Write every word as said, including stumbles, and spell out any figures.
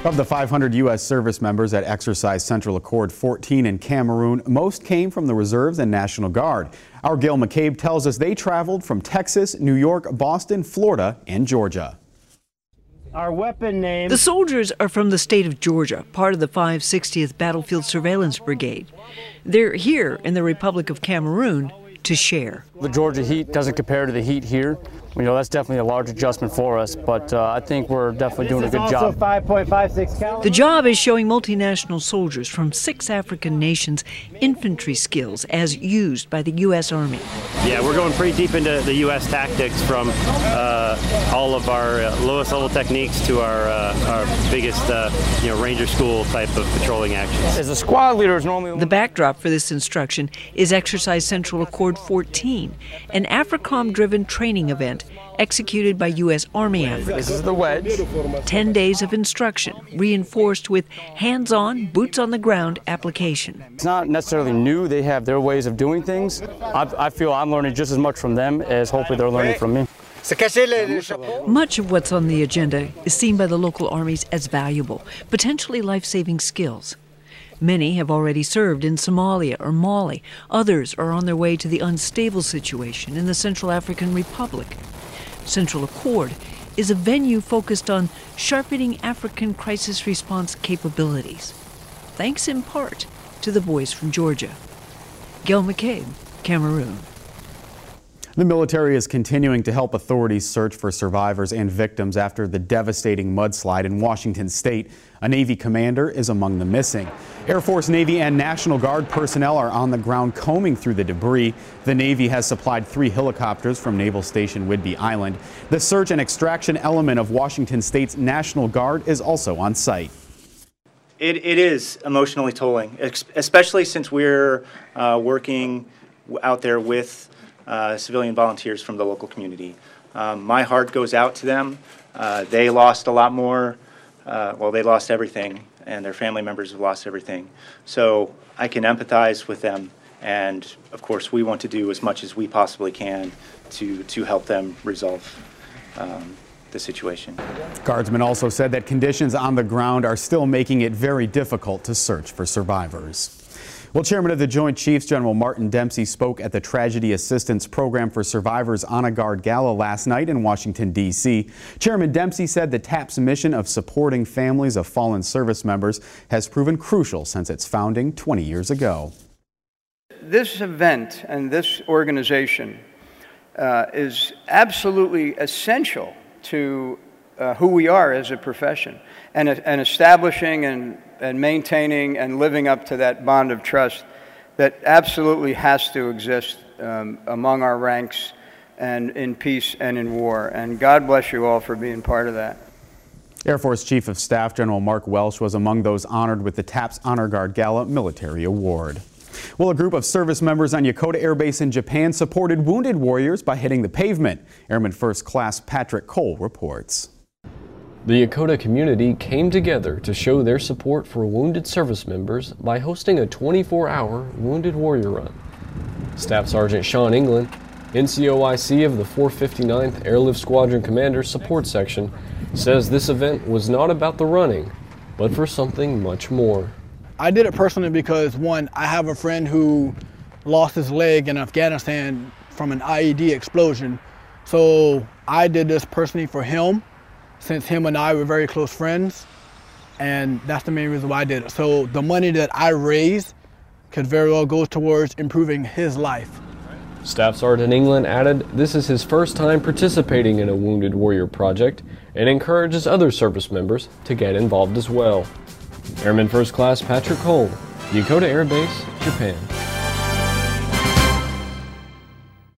Of the five hundred U S service members that exercised Central Accord fourteen in Cameroon, most came from the Reserves and National Guard. Our Gail McCabe tells us they traveled from Texas, New York, Boston, Florida, and Georgia. Our weapon name. The soldiers are from the state of Georgia, part of the five hundred sixtieth Battlefield Surveillance Brigade. They're here in the Republic of Cameroon to share. The Georgia heat doesn't compare to the heat here. You know, that's definitely a large adjustment for us, but uh, I think we're definitely doing a good job. five point five six caliber. The job is showing multinational soldiers from six African nations infantry skills as used by the U S Army. Yeah, we're going pretty deep into the U S tactics, from uh, all of our uh, lowest level techniques to our uh, our biggest uh, you know, Ranger School type of patrolling actions. As a squad leader is normally... The backdrop for this instruction is Exercise Central Accord fourteen, an AFRICOM-driven training event executed by U S Army Africa. This is the wedge. Ten days of instruction, reinforced with hands-on, boots-on-the-ground application. It's not necessarily new. They have their ways of doing things. I, I feel I'm learning just as much from them as hopefully they're learning from me. Much of what's on the agenda is seen by the local armies as valuable, potentially life-saving skills. Many have already served in Somalia or Mali. Others are on their way to the unstable situation in the Central African Republic. Central Accord is a venue focused on sharpening African crisis response capabilities, thanks in part to the boys from Georgia. Gail McCabe, Cameroon. The military is continuing to help authorities search for survivors and victims after the devastating mudslide in Washington state. A Navy commander is among the missing. Air Force, Navy, and National Guard personnel are on the ground combing through the debris. The Navy has supplied three helicopters from Naval Station Whidbey Island. The search and extraction element of Washington state's National Guard is also on site. It, it is emotionally tolling, especially since we're uh, working out there with Uh, civilian volunteers from the local community. Um, my heart goes out to them. Uh, they lost a lot more. Uh, well, they lost everything, and their family members have lost everything. So I can empathize with them, and of course, we want to do as much as we possibly can to to help them resolve um, the situation. Guardsmen also said that conditions on the ground are still making it very difficult to search for survivors. Well, Chairman of the Joint Chiefs, General Martin Dempsey, spoke at the Tragedy Assistance Program for Survivors Honor Guard Gala last night in Washington, D C Chairman Dempsey said the TAP's mission of supporting families of fallen service members has proven crucial since its founding twenty years ago. This event and this organization uh, is absolutely essential to uh, who we are as a profession, and, and establishing and and maintaining and living up to that bond of trust that absolutely has to exist um, among our ranks and in peace and in war. And God bless you all for being part of that. Air Force Chief of Staff General Mark Welsh was among those honored with the TAP's Honor Guard Gala Military Award. Well, a group of service members on Yokota Air Base in Japan supported wounded warriors by hitting the pavement. Airman First Class Patrick Cole reports. The Yokota community came together to show their support for wounded service members by hosting a twenty-four hour Wounded Warrior Run. Staff Sergeant Sean England, N C O I C of the four fifty-ninth Airlift Squadron Commander Support Section, says this event was not about the running, but for something much more. I did it personally because, one, I have a friend who lost his leg in Afghanistan from an I E D explosion. So I did this personally for him, since him and I were very close friends, and that's the main reason why I did it. So the money that I raised could very well go towards improving his life. Staff Sergeant England added this is his first time participating in a Wounded Warrior project and encourages other service members to get involved as well. Airman First Class Patrick Cole, Yokota Air Base, Japan.